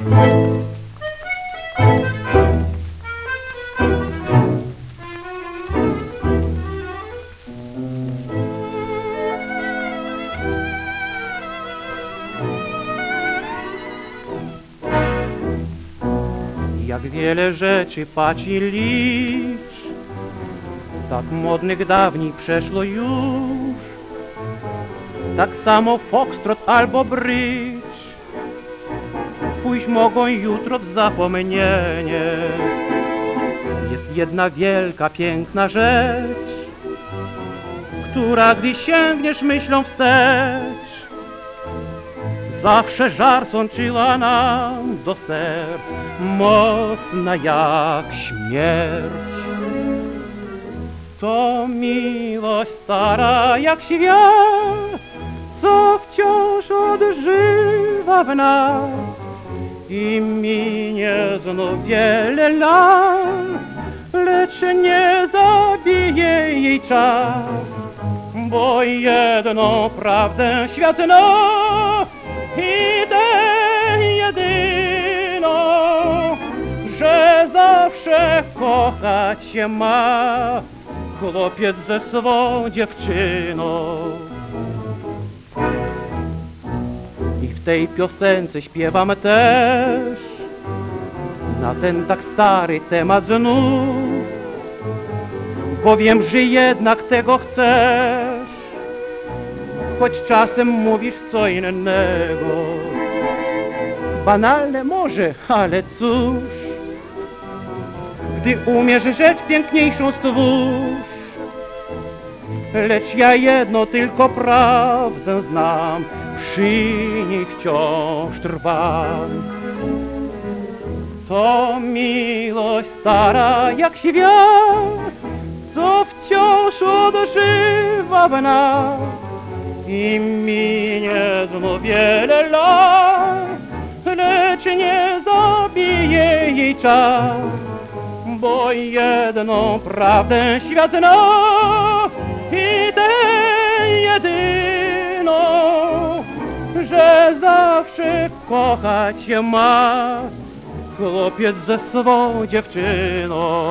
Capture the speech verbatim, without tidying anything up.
Jak wiele rzeczy patrz i licz, tak modnych dawniej przeszło już. Tak samo foxtrot albo brycz pójść mogą jutro w zapomnienie. Jest jedna wielka, piękna rzecz, która gdy sięgniesz myślą wstecz, zawsze żar sączyła nam do serc, mocna jak śmierć. To miłość stara jak świat, co wciąż odżywa w nas i minie znów wiele lat, lecz nie zabije jej czas, bo jedną prawdę świat zna i tę jedyną, że zawsze kochać się ma chłopiec ze swą dziewczyną. I w tej piosence śpiewam też na ten tak stary temat znów, bo wiem, że jednak tego chcesz, choć czasem mówisz co innego. Banalne może, ale cóż, gdy umiesz rzecz piękniejszą stwórz. Lecz ja jedno tylko prawdę znam, przy niej wciąż trwam. To miłość stara jak świat, co wciąż odżywa w nas i minie znów wiele lat, lecz nie zabije jej czas, bo jedną prawdę świat zna i tę jedyną, że zawsze kochać się ma chłopiec ze swą dziewczyną.